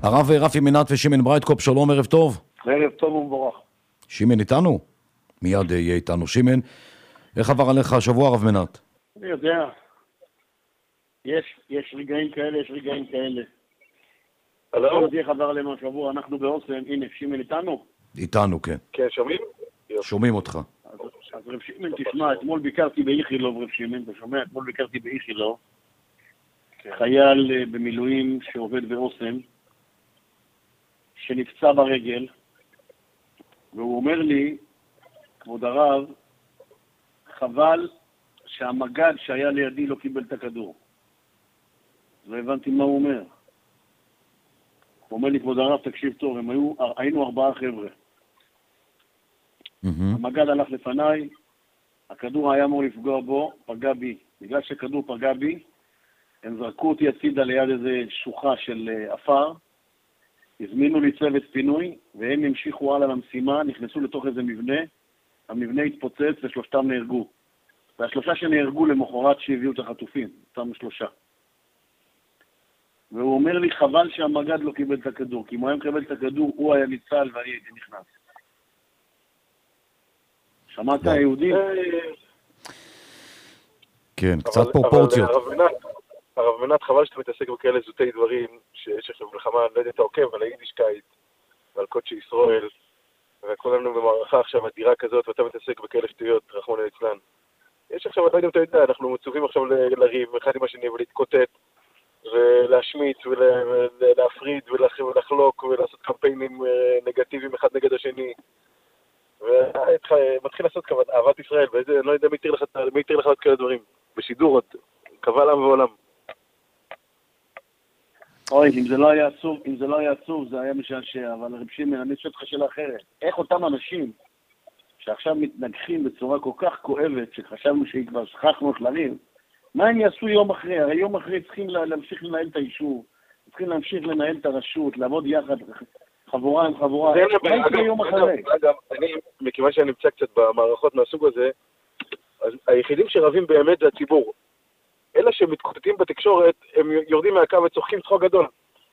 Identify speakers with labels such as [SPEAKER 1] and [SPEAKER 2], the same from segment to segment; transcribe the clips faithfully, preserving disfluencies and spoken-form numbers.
[SPEAKER 1] הרב רפי מנת ושמן ברייטקופ, שלום, ערב טוב.
[SPEAKER 2] ערב טוב ומבורך.
[SPEAKER 1] שמן איתנו? מיד יהיה איתנו. שמן, איך עבר עליך השבוע, הרב מנת?
[SPEAKER 2] אני יודע. יש, יש רגעים כאלה, יש רגעים כאלה.
[SPEAKER 3] הלו?
[SPEAKER 2] אז איך עבר עלינו השבוע, אנחנו באוסם, הנה, שמן איתנו?
[SPEAKER 1] איתנו, כן.
[SPEAKER 3] כן, שומעים?
[SPEAKER 1] שומעים אותך.
[SPEAKER 2] אז, אז רב שמן, תשמע, אתמול ביקרתי באיכילוב, רב שמן, אתה שומע? אתמול ביקרתי באיכילוב. חייל במילואים שעובד באוסם, שנפצע ברגל, והוא אומר לי, כבוד הרב, חבל שהמגד שהיה לידי לא קיבל את הכדור. לא הבנתי מה הוא אומר. הוא אומר לי, כבוד הרב, תקשיב טוב, הם היו, היינו ארבעה חבר'ה.
[SPEAKER 1] Mm-hmm.
[SPEAKER 2] המגד הלך לפניי, הכדור היה אמור לפגוע בו, פגע בי. בגלל שכדור פגע בי, הם זרקו אותי הצידה ליד איזה שוחה של אפר, הזמינו לי צוות פינוי, והם המשיכו הלאה למשימה, נכנסו לתוך איזה מבנה, המבנה התפוצץ ושלושתם נהרגו. והשלושה שנהרגו למחרת שהביאו את החטופים, אותם שלושה. והוא אומר לי, חבל שהמגד לא קיבל את הכדור, כי אם הוא היה מקבל את הכדור, הוא היה ניצל ואני הייתי נכנס. שמעת היהודים?
[SPEAKER 1] כן, קצת פרופורציות.
[SPEAKER 3] הרב מנת, חבל שאתה מתעסק בכאלה זוטי דברים, שיש עכשיו מלחמה, אני לא יודע, אתה עוקב על היידישקייט, ועל קודשי ישראל, וכולנו במערכה עכשיו אדירה כזאת, ואתה מתעסק בכאלה שטויות, רחמנא ליצלן. יש עכשיו, אני לא יודע אם אתה יודע, אנחנו מצווים עכשיו לריב אחד עם השני ולהתקוטט, ולהשמיץ ולהפריד ולחלוק ולעשות קמפיינים נגטיביים אחד נגד השני. ומתחיל לעשות כמובן אהבת ישראל, ואיזה, אני לא יודע מי יתיר לך את כאלה דברים. בשידור, קבל עם ועולם.
[SPEAKER 2] אוי, אם זה לא היה עצוב, אם זה לא היה עצוב, זה היה משעשע, אבל רב שמעון, אני אשאל אותך שאלה אחרת. איך אותם אנשים שעכשיו מתנגחים בצורה כל כך כואבת, שחשבנו שכבר שכחנו לריב, מה הם יעשו יום אחרי? הרי יום אחרי צריכים להמשיך לנהל את היישוב, צריכים להמשיך לנהל את הרשות, לעבוד יחד, חבורה עם חבורה. מה יקרה יום אחרי?
[SPEAKER 3] אגב, אני, מכיוון שאני נמצא קצת במערכות מהסוג הזה, אז היחידים שרבים באמת זה הציבור. אלה שמתקוטטים בתקשורת, הם יורדים מהקו וצוחקים צחוק גדול.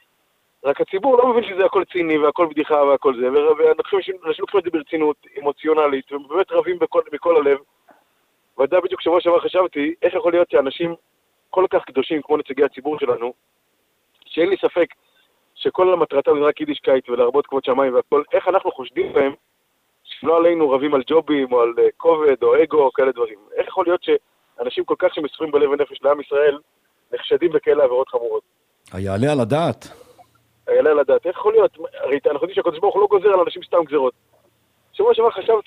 [SPEAKER 3] רק הציבור לא מבין שזה הכל ציני והכל בדיחה והכל זה, ואנשים לוקחים את זה ברצינות, אמוציונלית, והם באמת רבים בכל, בכל הלב. ועדה בדיוק שבוע שעבר חשבתי, איך יכול להיות שאנשים כל כך קדושים כמו נציגי הציבור שלנו, שאין לי ספק שכל המטרתם זה רק יידישקייט ולהרבות כבוד שמיים והכל, איך אנחנו חושדים בהם שלא עלינו רבים על ג'ובים או על כובד או אגו או כאלה דברים. איך יכול להיות שאנשים כל כך שמסורים בלב ונפש לעם ישראל נחשדים בכאלה עבירות חמורות?
[SPEAKER 1] היעלה על הדעת.
[SPEAKER 3] היעלה על הדעת. איך יכול להיות? הרי אנחנו יודעים שהקדוש ברוך הוא לא גוזר על אנשים סתם גזרות. שבוע שעבר חשבתי,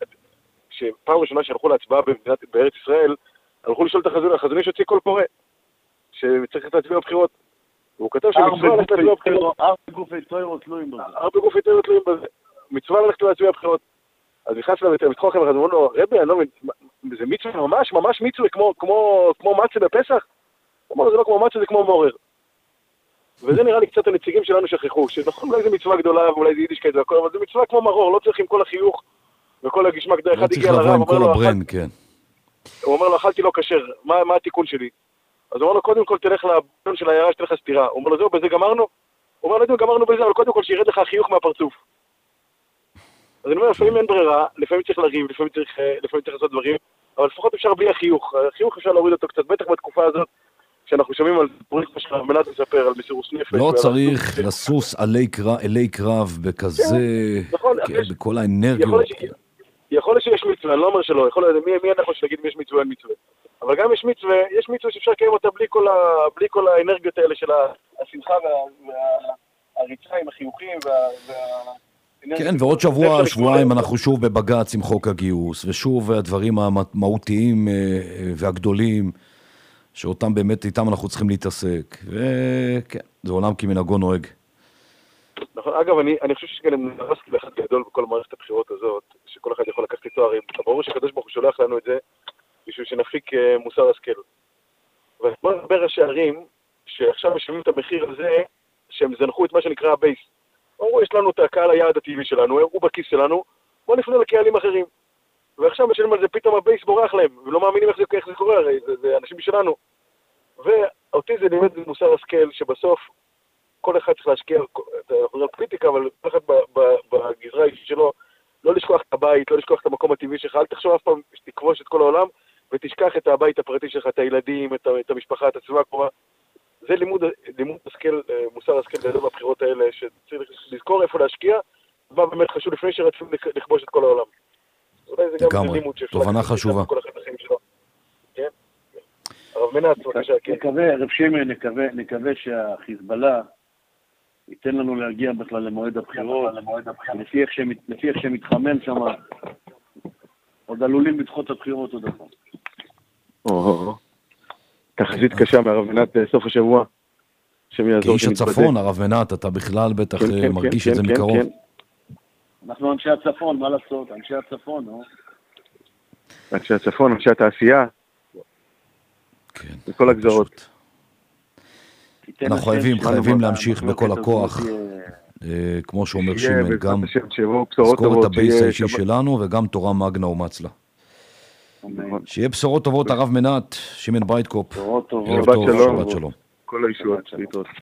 [SPEAKER 3] שפעם ראשונה שהלכו להצבעה במדינת, בארץ ישראל, הלכו לשאול את החזון, החזון יש הוציא קול קורא, שצריך להצביע בבחירות. והוא כתב שמצווה ללכת להצביע בבחירות.
[SPEAKER 2] ארבע גופי תוירו תלויים בזה.
[SPEAKER 3] ארבע גופי תוירו תלויים בזה. מצווה ללכת להצביע בבחירות. אז נכנס להם, מתחוך להם, ואמרו לו, רבי, אני לא מבין, זה מצווה ממש, ממש מצווה, כמו מצה בפסח? הוא אמר לו, זה לא כמו מצה, זה כמו מעורר. וזה נראה לי קצת הנציגים שלנו שכחו, שנכון, אולי זה מצווה גדולה, ואולי זה יידישקייט והכל, אבל זה מצווה כמו מרור, לא צריך עם כל החיוך וכל הגשמק. די אחד הגיע לרב,
[SPEAKER 1] עם כל הברנד, כן.
[SPEAKER 3] הוא אומר לו, אכלתי לא כשר, מה, מה התיקון שלי? אז הוא אומר לו, קודם כל תלך לבן של העיירה שתלך סתירה. הוא אומר לו, זהו, בזה גמרנו? הוא אומר לו, גמרנו בזה, אבל קודם כל שירד לך החיוך מהפרצוף. אז אני אומר, לפעמים אין ברירה, לפעמים צריך לריב, לפעמים צריך, לפעמים צריך לעשות דברים, אבל לפחות אפשר בלי החיוך. החיוך אפשר להוריד אותו קצת, בטח בתקופה הזאת, שאנחנו שומעים על פרויקט של הרב מנת מספר, על מסירות נפש.
[SPEAKER 1] לא צריך לסוס אלי קרב בכזה, בכל האנרגיות.
[SPEAKER 3] יכול להיות שיש מצווה, אני לא אומר שלא, יכול להיות, מי אנחנו שנגיד אם יש מצווה, אין מצווה. אבל גם יש מצווה, יש מצווה שאפשר לקיים אותה בלי כל האנרגיות האלה של השמחה והריצה עם החיוכים וה...
[SPEAKER 1] כן, ועוד שבוע, שבועיים אנחנו שוב בבג"ץ עם חוק הגיוס, ושוב הדברים המהותיים והגדולים, שאותם באמת איתם אנחנו צריכים להתעסק, וכן, זה עולם כמנהגו נוהג.
[SPEAKER 3] נכון, אגב, אני, אני חושב שגם נרס באחד גדול בכל מערכת הבחירות הזאת, שכל אחד יכול לקחת איתו, הרי ברור שקדוש ברוך הוא שולח לנו את זה, בשביל שנפיק מוסר השכל. ובוא נדבר ראשי ערים, שעכשיו משלמים את המחיר הזה, שהם זנחו את מה שנקרא הבייס. אמרו, יש לנו את הקהל היעד הטבעי שלנו, הוא בכיס שלנו, בוא נפנה לקהלים אחרים. ועכשיו משלמים על זה, פתאום הבייס בורח להם, ולא מאמינים איך זה, איך זה קורה, הרי זה, זה אנשים שלנו. ואותי זה לימד מוסר השכל, שבסוף כל אחד צריך להשקיע, אנחנו לא פוליטיקה, אבל כל אחד בגזרה האישית שלו, לא לשכוח את הבית, לא לשכוח את המקום הטבעי שלך, אל תחשוב אף פעם שתכבוש את כל העולם, ותשכח את הבית הפרטי שלך, את הילדים, את, את המשפחה, את הסביבה הקרובה. זה לימוד, לימוד השכל, מוסר השכל גדול בבחירות האלה, שצריך לזכור איפה להשקיע, מה באמת חשוב לפני שרצים לכבוש את כל העולם. אולי זה גם לימוד שאפשר...
[SPEAKER 1] תובנה חשובה.
[SPEAKER 3] כל אחד בחיים שלו. כן? הרב מנץ, בבקשה, כן.
[SPEAKER 2] נקווה, רב שמעון, נקווה, נקווה שהחיזבאללה ייתן לנו להגיע בכלל למועד הבחירות, לפי איך שמתחמם שם, עוד עלולים לדחות את הבחירות עוד פעם.
[SPEAKER 3] או, תחזית קשה מהרב מנת סוף השבוע.
[SPEAKER 1] כאיש הצפון, הרב מנת, אתה בכלל בטח מרגיש את זה מקרוב.
[SPEAKER 2] אנחנו אנשי הצפון, מה לעשות? אנשי הצפון, נו.
[SPEAKER 3] אנשי הצפון, אנשי התעשייה.
[SPEAKER 1] כן.
[SPEAKER 3] בכל הגזרות.
[SPEAKER 1] אנחנו חייבים, חייבים להמשיך בכל הכוח, כמו שאומר שמעון, גם לזכור את הבייס האישי שלנו, וגם תורה מגנה ומצלה. שיהיה בשורות טובות, הרב מנת, שמעון ברייטקופ.
[SPEAKER 2] בשורות טובות.
[SPEAKER 1] שבת שלום.
[SPEAKER 3] כל הישועות.